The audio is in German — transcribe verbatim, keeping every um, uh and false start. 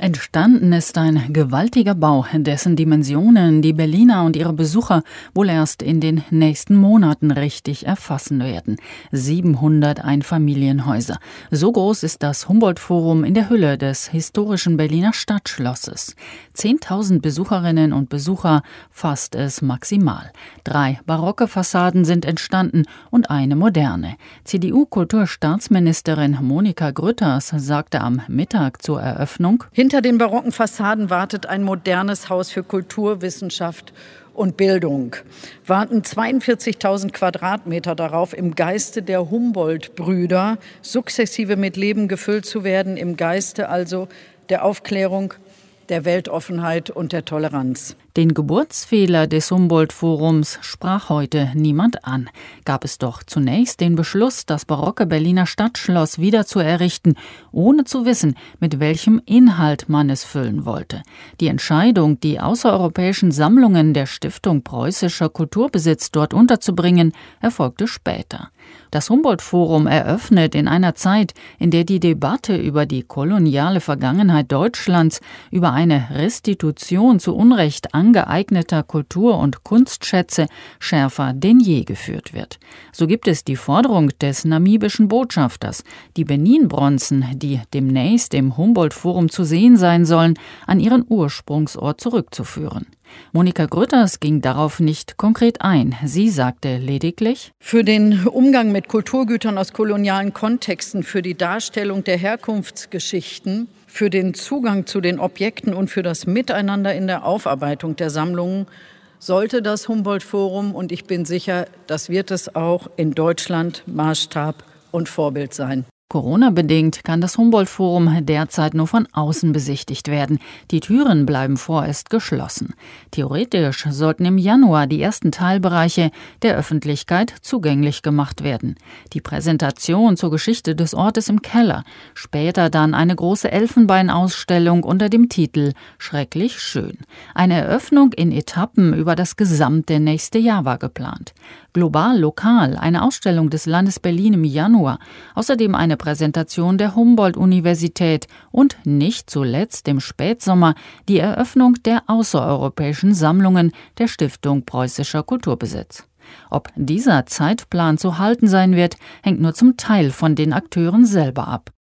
Entstanden ist ein gewaltiger Bau, dessen Dimensionen die Berliner und ihre Besucher wohl erst in den nächsten Monaten richtig erfassen werden. siebenhundert Einfamilienhäuser. So groß ist das Humboldt-Forum in der Hülle des historischen Berliner Stadtschlosses. zehntausend Besucherinnen und Besucher fasst es maximal. Drei barocke Fassaden sind entstanden und eine moderne. C D U-Kulturstaatsministerin Monika Grütters sagte am Mittag zur Eröffnung: Hinter den barocken Fassaden wartet ein modernes Haus für Kultur, Wissenschaft und Bildung. Warten zweiundvierzigtausend Quadratmeter darauf, im Geiste der Humboldt-Brüder sukzessive mit Leben gefüllt zu werden, im Geiste also der Aufklärung, der Weltoffenheit und der Toleranz. Den Geburtsfehler des Humboldt-Forums sprach heute niemand an. Gab es doch zunächst den Beschluss, das barocke Berliner Stadtschloss wieder zu errichten, ohne zu wissen, mit welchem Inhalt man es füllen wollte. Die Entscheidung, die außereuropäischen Sammlungen der Stiftung Preußischer Kulturbesitz dort unterzubringen, erfolgte später. Das Humboldt-Forum eröffnet in einer Zeit, in der die Debatte über die koloniale Vergangenheit Deutschlands, über eine Restitution zu Unrecht angeeigneter Kultur- und Kunstschätze schärfer denn je geführt wird. So gibt es die Forderung des namibischen Botschafters, die Benin-Bronzen, die demnächst im Humboldt-Forum zu sehen sein sollen, an ihren Ursprungsort zurückzuführen. Monika Grütters ging darauf nicht konkret ein. Sie sagte lediglich: Für den Umgang mit Kulturgütern aus kolonialen Kontexten, für die Darstellung der Herkunftsgeschichten, für den Zugang zu den Objekten und für das Miteinander in der Aufarbeitung der Sammlungen sollte das Humboldt-Forum, und ich bin sicher, das wird es auch, in Deutschland Maßstab und Vorbild sein. Corona-bedingt kann das Humboldt-Forum derzeit nur von außen besichtigt werden. Die Türen bleiben vorerst geschlossen. Theoretisch sollten im Januar die ersten Teilbereiche der Öffentlichkeit zugänglich gemacht werden. Die Präsentation zur Geschichte des Ortes im Keller, später dann eine große Elfenbeinausstellung unter dem Titel »Schrecklich schön«. Eine Eröffnung in Etappen über das gesamte nächste Jahr war geplant. Global lokal eine Ausstellung des Landes Berlin im Januar, außerdem eine Präsentation der Humboldt-Universität und nicht zuletzt im Spätsommer die Eröffnung der außereuropäischen Sammlungen der Stiftung Preußischer Kulturbesitz. Ob dieser Zeitplan zu halten sein wird, hängt nur zum Teil von den Akteuren selber ab.